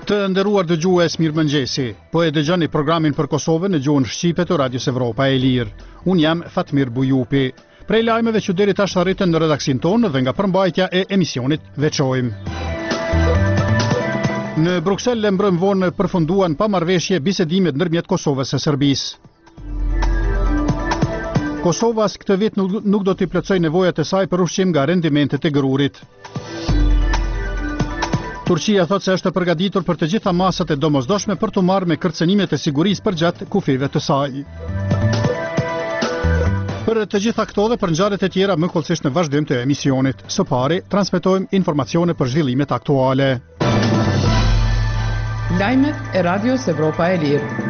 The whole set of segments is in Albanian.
Të nderuar dëgjues, mirëmëngjesi. Po e dëgjoni programin për Kosovën në gjuhën shqipe të Radios Evropa e Lirë. Unë jam Fatmir Bujupi. Prej lajmeve që deri tash arritën në redaksin tonë dhe nga përmbajtja e emisionit veçojmë. Në Bruksel mbrëm vonë përfunduan pa marrëveshje bisedimet ndërmjet Kosovës e Serbisë. Kosova këtë vit nuk do t'i plotësoj nevojat e saj për ushqim nga rendimentet e gërurit. Turqia thot se është përgatitur për të gjitha masat e domosdoshme për të marrë me kërcënimet e sigurisë përgjatë kufive të saj. Për të gjitha këto dhe për ngjarjet e tjera më kollësisht në vazhdim të emisionit. Së pari, transmetojmë informacione për zhvillimet aktuale. Lajmet e Radios Evropa e Lirë.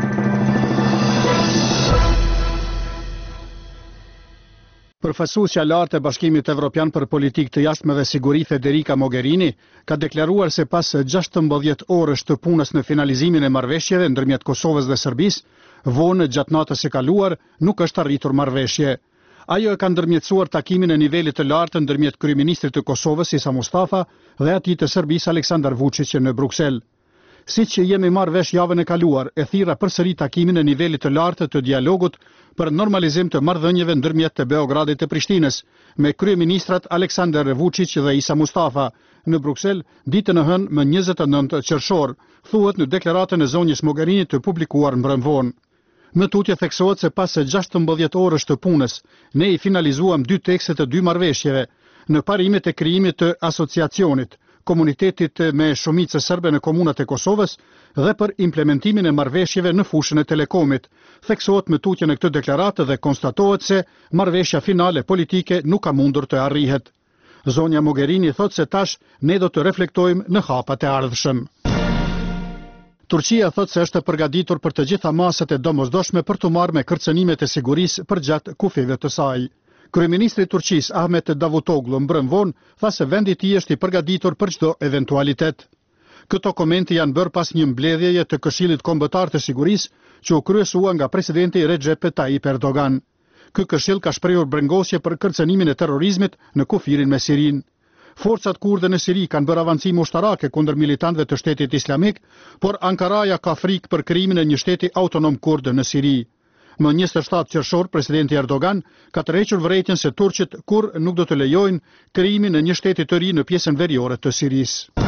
Përfaqësuesja lartë e Bashkimit Evropian për Politikë të Jashtme dhe Siguri Federica Mogherini ka deklaruar se pas 16 orësh të punës në finalizimin e marrëveshjeve ndërmjet Kosovës dhe Serbisë, vonë gjatë natës së kaluar nuk është arritur marrëveshje. Ajo e ka ndërmjetësuar takimin e nivelit të lartë ndërmjet kryeministrit të Kosovës Isa Mustafa dhe atij të Serbisë Aleksandar Vučić në Bruksel. Siç jemi marrë vesh javën e kaluar, e thirra përsëri takimin e nivelit të lartë të dialogut për normalizim të marrëdhënieve ndërmjet të Beogradit e Prishtinës me kryeministrat Aleksandar Vučić dhe Isa Mustafa në Bruksel ditën e hënë më 29 qershor, thuhet në deklaratën e zonjës Mogherini të publikuar mbrëmvonë. Në tutje theksohet se pas 16 orësh të punës, ne i finalizuam 2 tekste të 2 marrëveshjeve në parimet e krijimit të asociacionit, komunitetit me shumicë serbe në komunat e Kosovës dhe për implementimin e marrëveshjeve në fushën e telekomit. Theksohet me tutje në këtë deklaratë dhe konstatohet se marrëveshja finale politike nuk ka mundur të arrihet. Zonja Mogherini thot se tash ne do të reflektojmë në hapat e ardhshëm. Turqia thot se është përgatitur për të gjitha masat e domosdoshme për të marrë me kërcënimet e sigurisë përgjatë kufive të saj. Kryeministri i Turqisë Ahmet Davutoglu mbrëmvonë tha se vendi i tij është i përgatitur për çdo eventualitet. Këto komente janë bërë pas një mbledhjeje të Këshillit Kombëtar të Sigurisë që u kryesua nga presidenti Recep Tayyip Erdogan. Ky këshill ka shprehur brengosje për kërcënimin e terrorizmit në kufirin me Sirinë. Forcat kurde në Siri kanë bërë avancime ushtarake kundër militantëve të Shtetit Islamik, por Ankaraja ka frikë për krijimin e një shteti autonom kurd në Siri. Më 27 qershor, presidenti Erdogan ka tërhequr vërejtjen se turqit kur nuk do të lejojnë krijimin e një shteti të ri në pjesën veriore të Sirisë.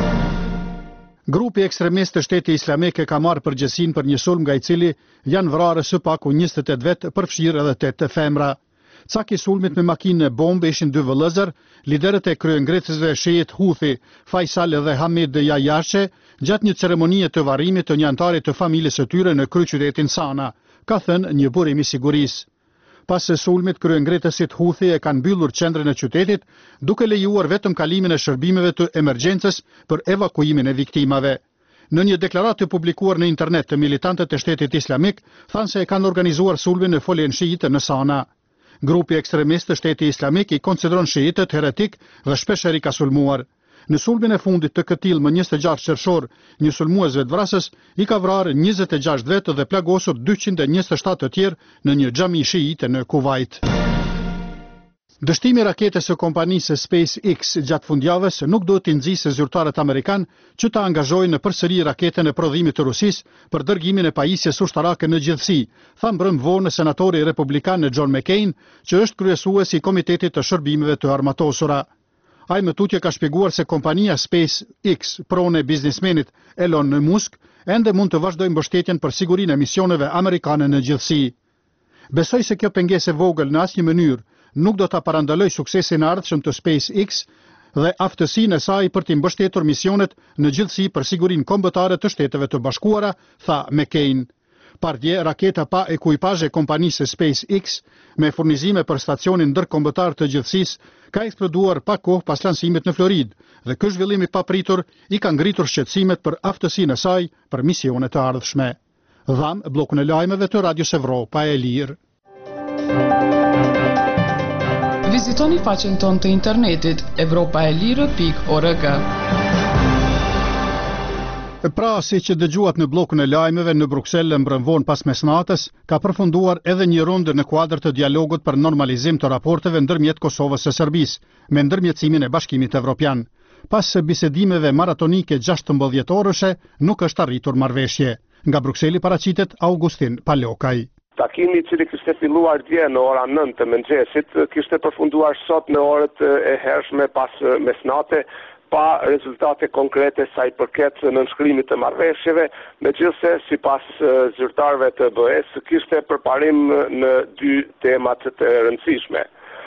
Grupi ekstremist të Shtetit Islamik ka marrë përgjegjësinë për një sulm nga i cili janë vrarë së paku 28 vet, përfshirë edhe 8 femra. Cak i sulmit me makinë bombe ishin 2 vëllezër, liderët e kryengritësve shiit Houthi, Faisal dhe Hamid Yahyashi, gjatë një ceremonie të varrimit të një antari të familjes së tyre në kryeqytetin Sana, ka thënë një burim i sigurisë. Pas së sulmit, kryengritësit Houthi e kanë mbyllur qendrën e qytetit, duke lejuar vetëm kalimin e shërbimeve të emergjencës për evakuimin e viktimave. Në një deklaratë publikuar në internet të militantët e Shtetit Islamik, thanë se e kanë organizuar sulmin në foljen shiite në Sana. Grupi ekstremist të Shtetit Islamik i konsideron shiitët heretik dhe shpeshherë i ka sulmuar. Në sulmin e fundit të këtij më 26 qershor, një sulmues vetvrasës i ka vrarë 26 vetë dhe plagosur 227 të tjerë në një xhami shiite në Kuvajt. Dështimi i raketës së kompanisë SpaceX gjatë fundjavës nuk do të nxjisë zyrtarët amerikanë që ta angazhojnë në përsëri raketën e prodhimit të Rusisë për dërgimin e pajisjes ushtarake në gjithësi, tha mbrëmvonë senatori republikan John McCain, që është kryesues i Komitetit të Shërbimeve të Armatosura. Ai më tutje ka shpjeguar se kompania SpaceX, pronë e biznesmenit Elon Musk, ende mund të vazhdojë mbështetjen për sigurinë e misioneve amerikane në gjithësi. Besoj se kjo pengesë e vogël në asnjë mënyrë nuk do ta parandaloj suksesin e ardhshëm të SpaceX dhe aftësinë e saj për të mbështetur misionet në gjithësi për sigurinë kombëtare të Shteteve të Bashkuara, tha McCain. Pardje, raketa pa ekuipazh e kompanisë SpaceX me furnizime për stacionin ndërkombëtar të gjithësisë ka eksploduar pa kohë pas lansimit në Floridë dhe ky zhvillim i papritur i ka ngritur shqetësimet për aftësinë e saj për misione të ardhshme. Dham bllokun e lajmeve të Radios Evropa e Lirë. Vizitoni faqen tonë të internetit evropaelire.org. Pra, si që dëgjuat në bllokun e lajmeve, në Bruksel mbrëmvonë pas mesnatës, ka përfunduar edhe një rundë në kuadër të dialogut për normalizim të raporteve ndërmjet Kosovës së Serbisë, me ndërmjetësimin e Bashkimit Evropian. pas se bisedimeve maratonike 16 orëshe nuk është arritur marrëveshje. Nga Brukseli paraqitet Augustin Palokaj. Takimi I cili kishte filluar dje në ora 9 të mëngjesit, kishte përfunduar sot në orët e hershme pas mesnate, pa rezultate konkrete sa I përket nënshkrimit të marrëveshjeve, megjithëse sipas zyrtarëve të BE-s kishte përparim në 2 temat të rëndësishme.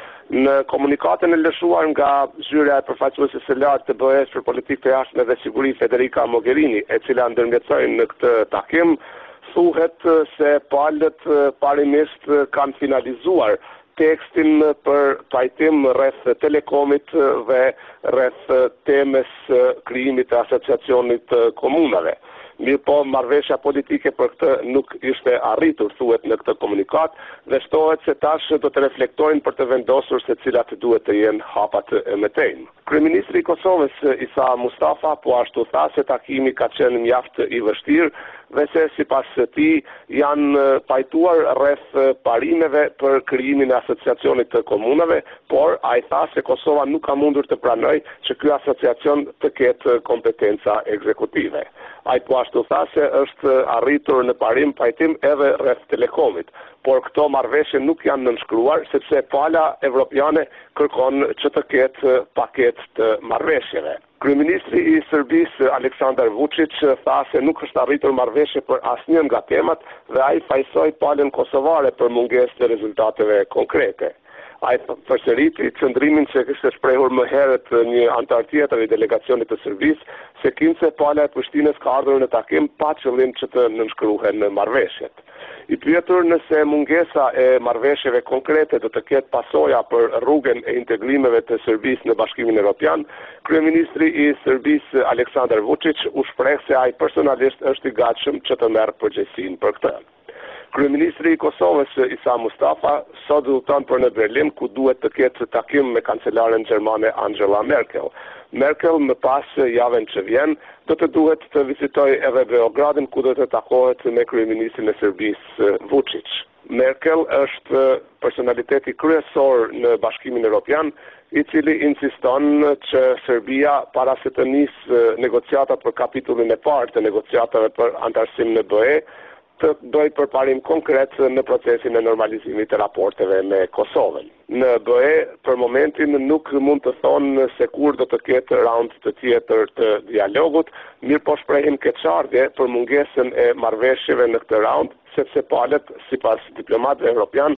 Në komunikatën e lëshuar nga zyrja e përfaqësueses së lartë të BE-s për politikë të jashtme dhe siguri Federica Mogherini, e cila ndërmjetësoi në këtë takim, thuhet se palët parimisht kanë finalizuar tekstin për pajtim rreth telekomit dhe rreth temës krijimit të asociacionit të komunave. Mirëpo marrëveshja politike për këtë nuk ishte arritur, thuhet në këtë komunikat, dhe shtohet se tash do të reflektojnë për të vendosur se cilat duhet të jenë hapat e mëtejnë. Kryeministri I Kosovës Isa Mustafa po ashtu tha se takimi ka qenë mjaft I vështirë dhe se sipas tij janë pajtuar rreth parimeve për krijimin e asociacionit të komunave, por ai tha se Kosova nuk ka mundur të pranojë që ky asociacion të ketë kompetenca ekzekutive. Ai po ashtu tha se është arritur në parim pajtim edhe rreth telekomit, por këto marrëveshje nuk janë nënshkruar sepse pala evropiane kërkon që të ketë paketë të marrëveshjeve. Kryeministri I Serbisë Aleksandar Vučić tha se nuk është arritur marrëveshje për asnjë nga temat dhe ai fajsoi palën kosovare për mungesë të rezultateve konkrete. Ai përsëriti qëndrimin që kishte shprehur më herët një antar tjetër I delegacionit të Serbisë, se kinë pala e Prishtinës ka ardhur në takim pa qëllim që të nënshkruhen marrëveshjet. I pyetur nëse mungesa e marrëveshjeve konkrete do të ketë pasoja për rrugën e integrimeve të Serbisë në Bashkimin Evropian, kryeministri I Serbisë Aleksandar Vučić u shpreh se ai personalisht është I gatshëm që të merr përgjegjësinë për këtë. Kryeministri I Kosovës Isa Mustafa sot udhëton për në Berlin, ku duhet të ketë takim me kancelaren gjermane Angela Merkel. Merkel më pas javën që vjen do të duhet të vizitoj edhe Beogradin, ku do të takohet me kryeministrin e Serbisë Vučić. Merkel është personaliteti kryesor në Bashkimin Evropian, I cili insiston që Serbia para se të nisë negociatat për kapitullin e parë të negociatave për antarësim në BE, të bëj përparim konkret në procesin e normalizimit të raporteve me Kosovën. Në BE, për momentin, nuk mund të thonë se kur do të ketë raund të tjetër të dialogut, mirë po shprehim keqardhje për mungesën e marrëveshjeve në këtë raund, sepse palët, sipas diplomatëve evropian,